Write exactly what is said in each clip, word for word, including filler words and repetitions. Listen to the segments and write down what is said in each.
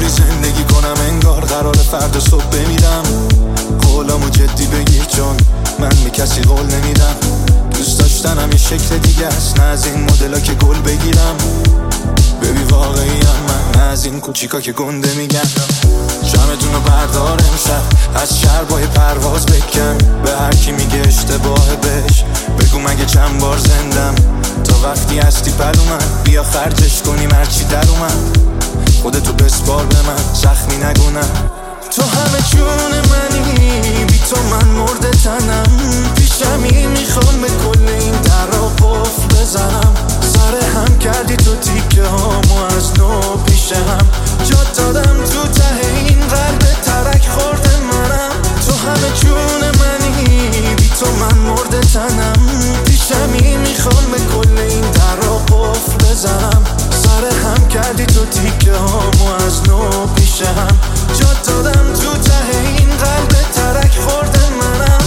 طوری زندگی کنم انگار قرار فردا صبح بمیرم. قولامو جدی بگیر چون من به کسی قول نمیدم. دوست داشتنم یه شکل دیگه است، نه از این مدلا که گل بگیرم. ببی واقعی هم من، نه از این کوچیکا که گنده میگن. شمتونو بردار امشب، از شربای پرواز بکن. به هر کی میگه اشتباه بهش بگو مگه چند بار زندم. تا وقتی هستی پلومن، بیا خرجش کنیم هرچی در اومد. خودتو بسپار به من، زخمی نگونم. تو همه جون منی، بی تو من مرده تنم. پیشمی میخوام به کل این در را قفل بزنم. سر هم کردی تو تیکه هامو از نو پیش هم. جا دادم تو ته این قلب ترک خورده منم. تو همه جون منی، بی تو من مرده تنم. پیشمی میخوام به کل این در را قفل بزنم. سر هم کردی تو تیکه هامو از نو پیش هم. جا دادم تو ته این قلب ترک خورده منم.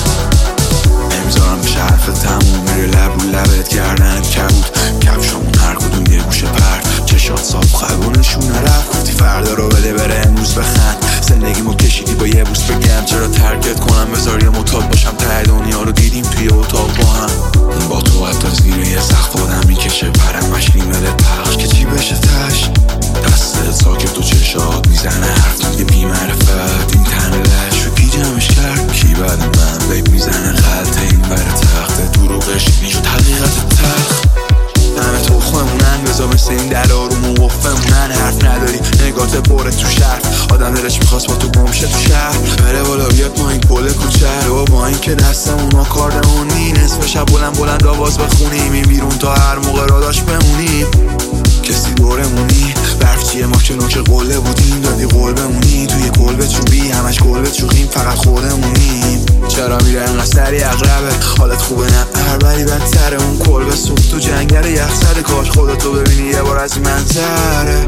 نمیذارم بشه حرف تموم، میره لب رو لبت گردنت کبود. کفشامون هر کدوم یه گوشه پرد، چشات صاف خلبونشون نرفت. گفتی فردا رو بده بره امروز بخند. زندگیمو کشیدی با یه بوس بگم چرا ترکت کنم. بذار یه معتاد باشم ته دنیا رو دیدیم توی اتاق با هم. با تو حتی زیر یه سقف آدم میکشه پرم مشکی مدت پخش که چی بشه تش. دستت ساکت و چشات میزنه حرف دیگه بی معرفت. این تن لش رو کی جمعش کرد، کی بعد من بیب میزنه غلطه این بر تخت. دروغش نیشو حقیقت تلخ. همه تخممونن بذار مثل این دلارو موفمونن. حرف نداری نگات بره تو شهر، آدم دلش میخواست با تو گمشه تو شهر. بره بالا بیاد ما این گل کوچه رو، با این که دستمون ها کاردمونی. نصف شب بلند بلند آواز بخونیم این بیرون تا هر موقع را داشت بمونیم. کسی دورمونی برف چیه ما که نوک قله بودیم. دادی قول بمونی توی کلبه چوبی، همش کلبه چوخیم فقط خودمونیم. چرا میره انقدر سری اقربه حالت خوبه نه اربری بدتره. اون کلبه سوخت تو جنگل یخزده، کاش خودتو ببینی یه بار از این منظره.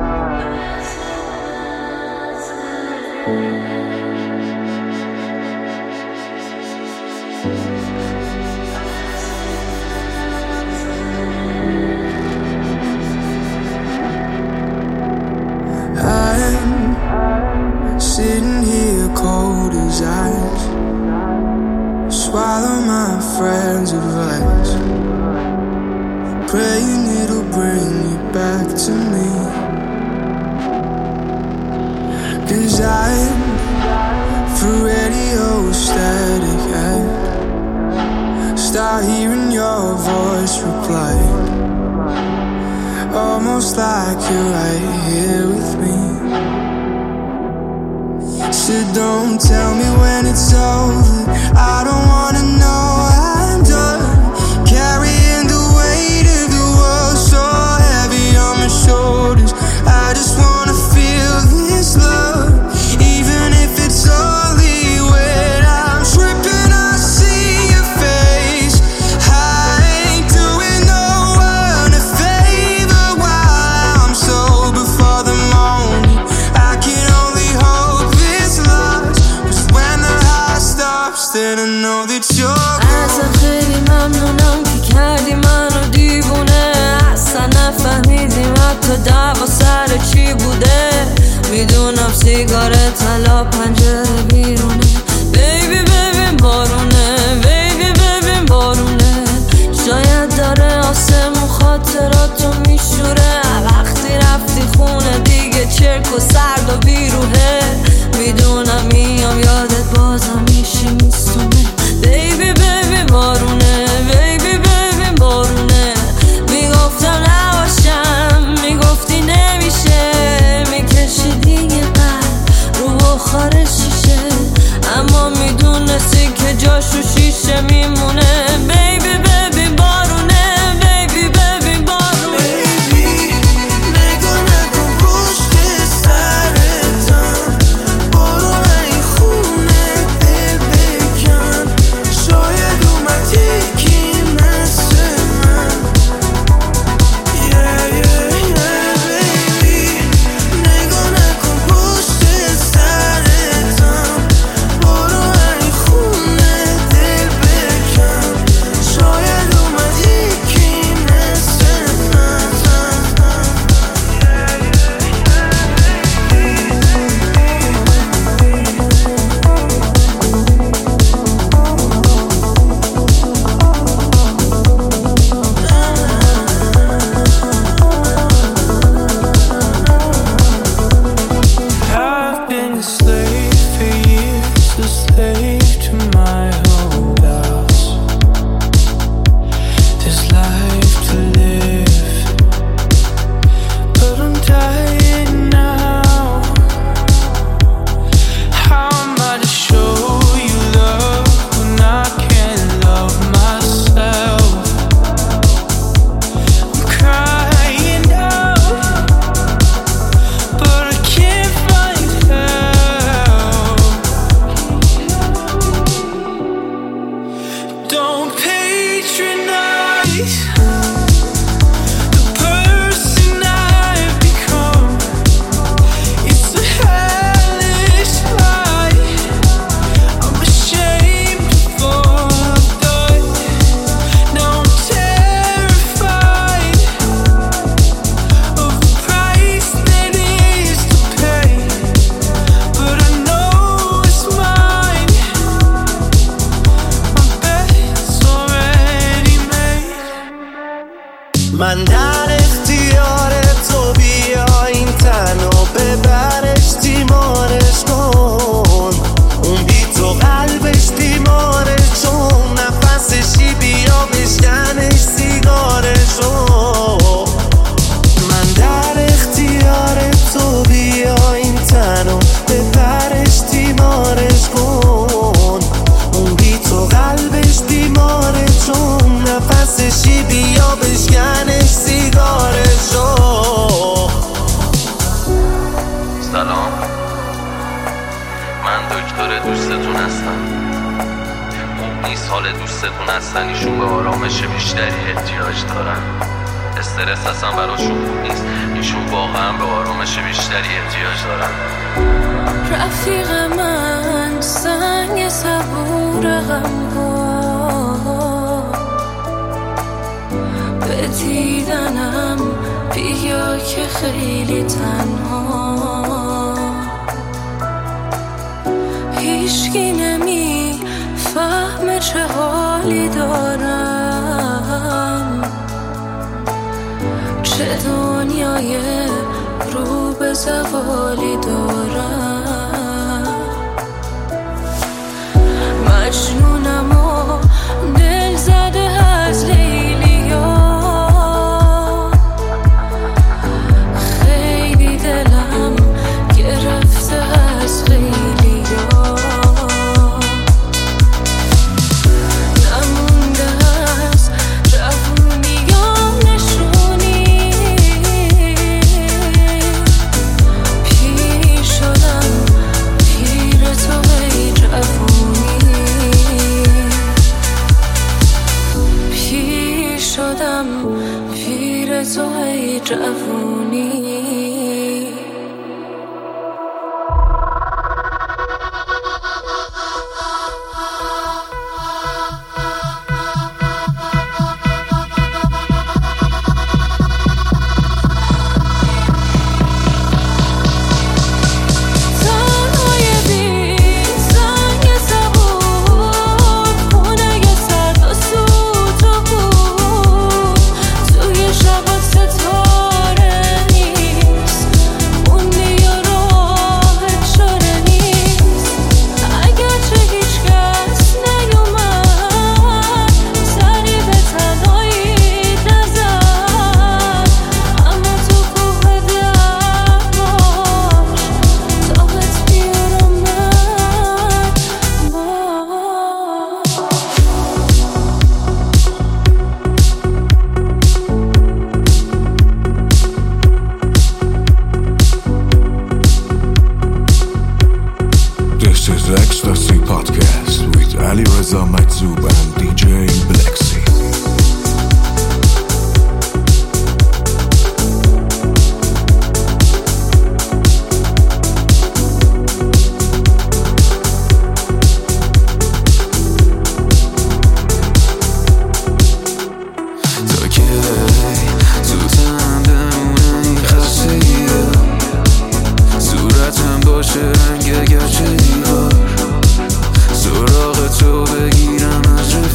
Sitting here cold as ice, swallow my friend's advice, praying it'll bring you back to me. Cause I'm for radio static, I start hearing your voice reply, almost like you're right here with me. So don't tell me when it's over, I don't wanna know. I'm done carrying the weight of the world so heavy on my shoulders. I just wanna feel this love, even if it's only when I'm tripping I see your face. I ain't doing no one a favor while I'm sober for the moment. I can only hope this lasts, 'cause when the high stops then I know that you're ازت خیلی ممنونم که کردی منو دیوونه. اصلا نفهمیدیم حتی دعوا سر چی بوده. میدونم سیگارت طلا پنجره بیرونه. بیبی ببین بارونه، بیبی ببین بارونه. شاید داره آسمون خاطراتو میشوره. وقتی رفتی خونه دیگه چرک و سرد و بیروهه. میدونم میام یادت بازم میشی میستونه. بیبی ببین بارونه، بیبی ببین بارونه. میگفتم نباشم، میگفتی نمیشه. میکشیدی یه قلب رو بخار شیشه، اما میدونستی که جاشو شیشه میمونه. بیبی ببین بارونه، بیبی ببین بارونه. Baby, نگاه نکن سلام، من دکتر دوستتون هستم. خوب نیست حال دوستتون هستن، ایشون به آرامش بیشتری احتیاج دارن. استرس اصلا براشون خوب نیست، ایشون واقعا به آرامش بیشتری احتیاج دارن. رفیق من سنگ صبور غمها، به دیدنم بیا که خیلی تنها، هیچکی نمی فهم چه حالی دارم، چه دنیای رو به زوالی دارم. مجنونم و دل زده از لیلیا، خیلی دلم گرفته از لیلیا، نمونده از جوونیام نشونی، پیر شدم پیر تو ای جوونی، پیر شدم پیر تو ای جوونی. This is Ecstasy Podcast with Ali Reza Maktub and D J Blexy. رنگ گرچه دیوار سراغ تو بگیرم از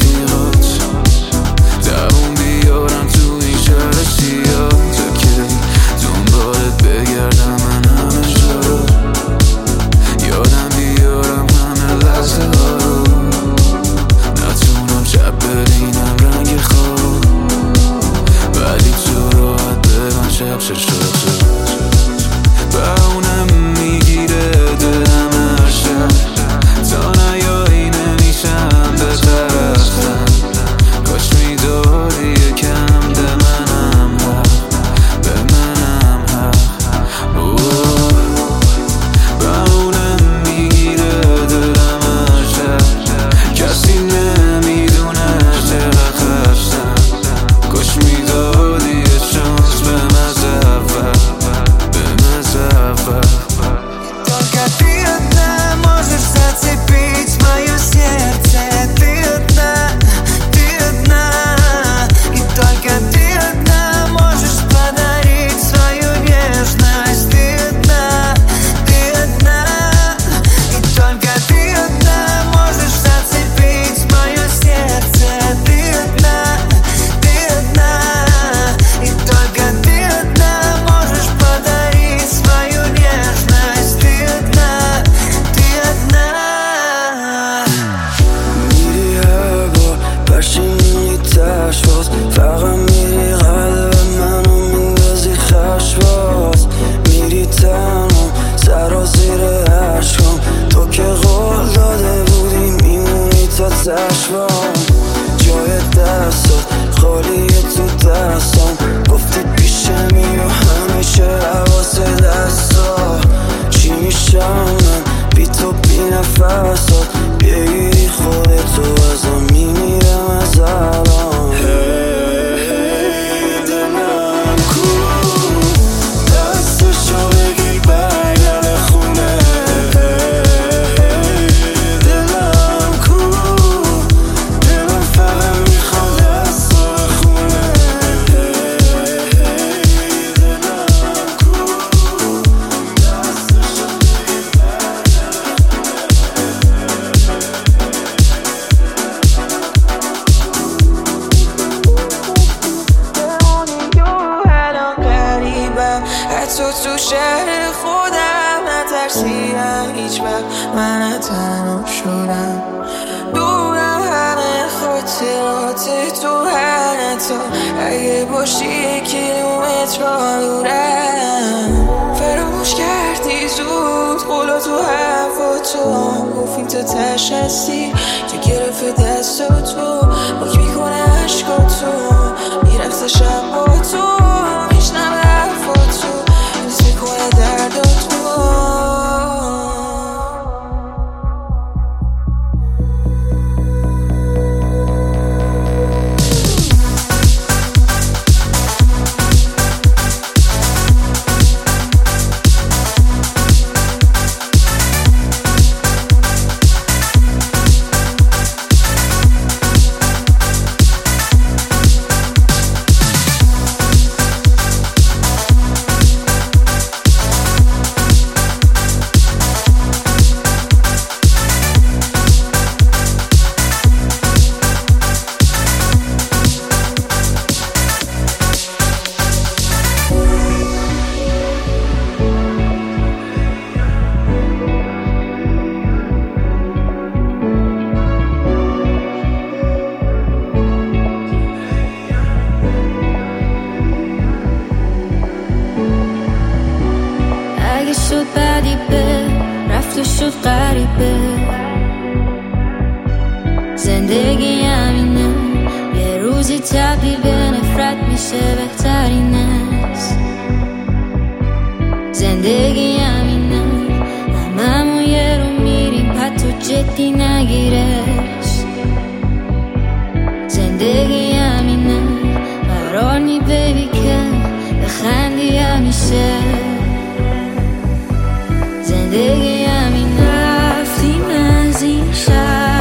شهر خودم نترسیدم هیچ وقت من تنها شدم دورم همه خاطرات تو حتی اگه باشی یک کیلومتر با دورم فراموش کردی زود قولا تو هوا تو گفتیم تا تش هستی که گرفت دستا تو باک میکنه عشقا تو میرقصه شب با تو میشنم حرفا تو حس میکنه دردا تو شد بدیبه رفت و شد غریبه زندگی همینه یه روزی تبدیل به نفرت میشه بهترین است زندگی همینه هممون یه رو میریم حتی جدی نگیرش زندگی همینه قرار نی بیبی که بخندی همیشه زندگی همین رفتیم از این شهر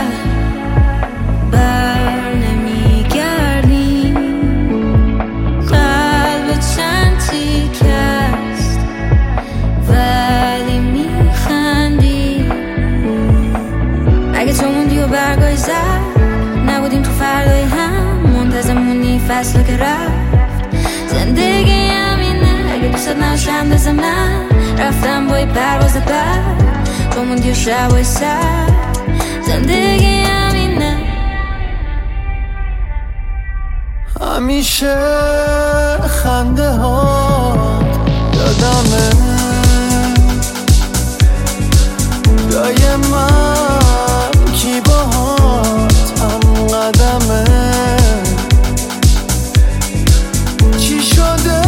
بر نمیگردیم قلب چند تیکست ولی میخندیم اگه تو موندی و برگای زد نبودیم تو فردای هم منتظمونی فصل که رفت زندگی همینه اگه دوست نشم دست من رفتم با یه پرواز بعد تو موندی و شبای سر زندگی همینه همیشه خنده ها یادمه جای من کی باهات هم قدمه چی شده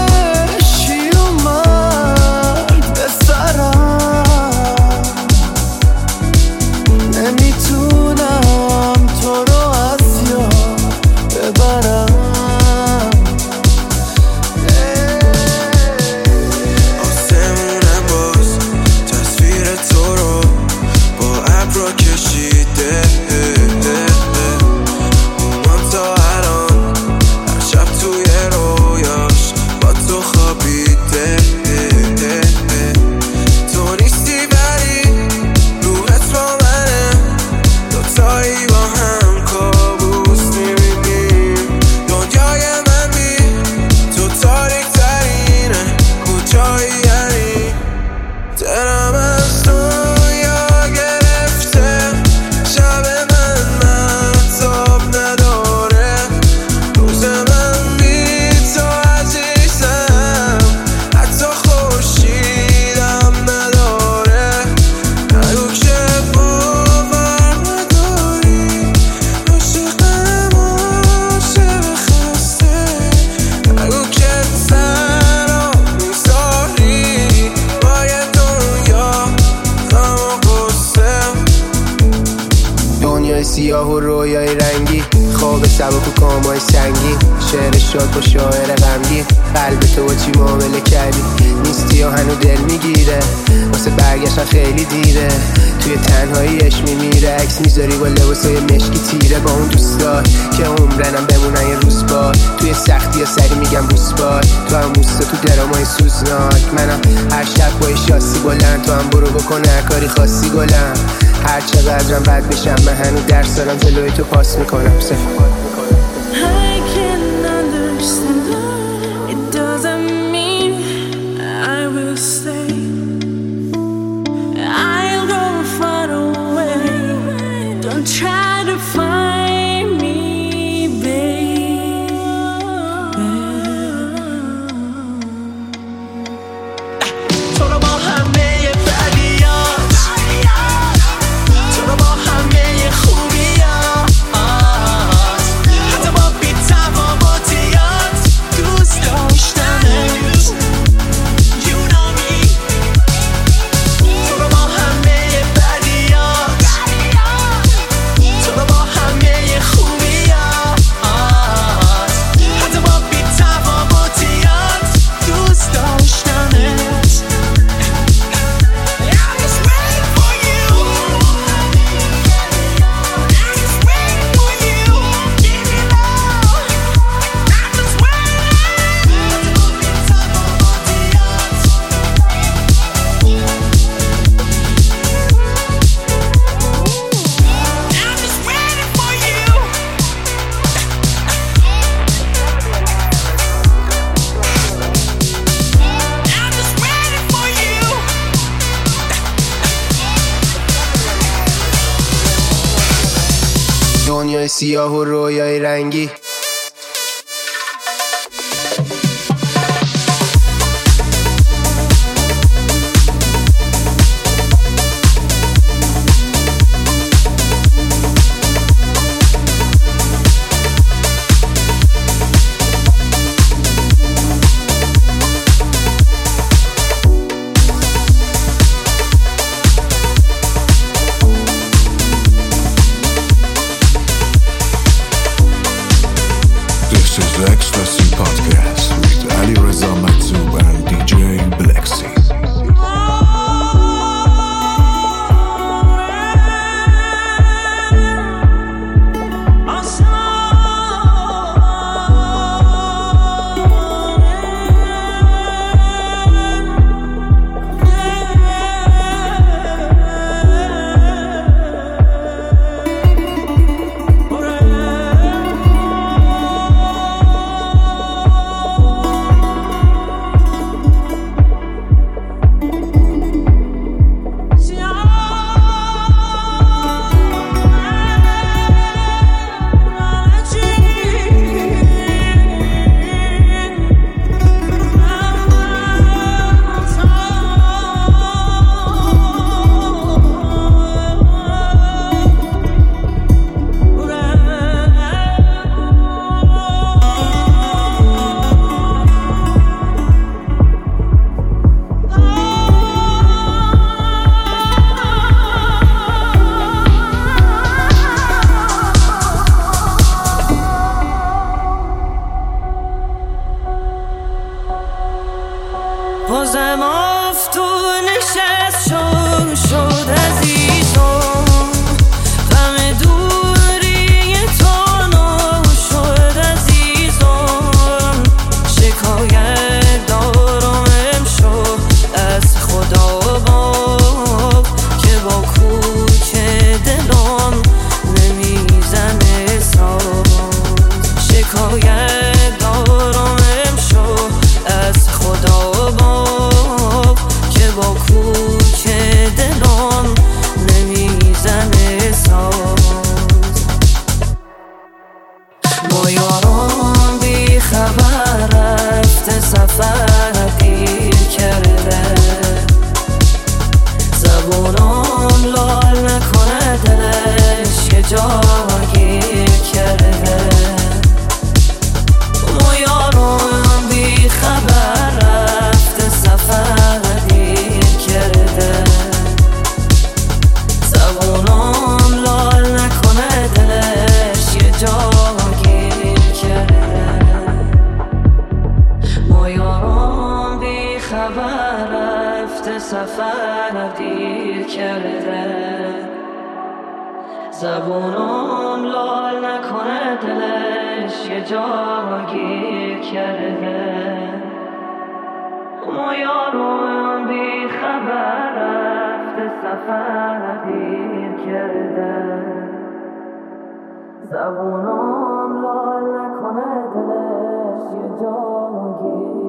سیاه و رویای رنگی خواب سبک و کامای سنگین شعر شاد با شاعر غمگین قلب تو با چی معامله کردی نیستی و هنو دل میگیره واسه برگشتن خیلی دیره توی تنهاییش میمیره عکس میذاری با لباسای مشکی تیره با اون دوستات که عمرنم بمونن یه روز بار توی سختی ها سری میگم بوس بار تو هم موستا تو درامای سوزناک منم هر شب با شاسی بلند تو هم برو بکن هر کاری خاصی گلم هر چقدرم بد بشم من هنو درس دارم جلوی تو پاس میکنم صفحات میکنم I can understand it doesn't mean I will try to find me, baby. تو رو با همه بدیات، تو رو با همه خوبیات، حتی با بی تفاوتیات دوست داشتنت. You know me. تو رو با همه بدیات، تو رو با همه خوبیات، حتی با بی تفاوتیات دوست داشتنت. I'm just waiting for you. I'm just waiting for you. Give me love. I'm just waiting. حتی با بی تفاوتیات. I'm just waiting for you. I'm just waiting for you. دنیای سیاه و رویای رنگی، This is the Ecstasy Podcast with Ali Reza Matzoub and D J Blexy. بازم آفتون نشست شد شد عزیزم، غم دوری تو نو شد عزیزم. شکایت دارم امشب از خدا باب که با کوچ دلم نمیزنه ساز. شکایت دارم امشب از خدا باب که با کوچ دلم نمیزنه ساز. با یارم بی خبر رفته سفر دیر کرده، زبونم لال نکنه دلش یه جا گیر کرده. با یارم بی خبر رفته سفر دیر کرده، زبونم لال نکنه دلش یه جا گیر کرده. با یارم بی خبر رفته سفر دیر کرده، زبونم لال نکنه دلش یه جا گیر کرده. ما یارم بی خبر رفته سفر دیر کرده، زبونم لال نکنه دلش یه جا گیر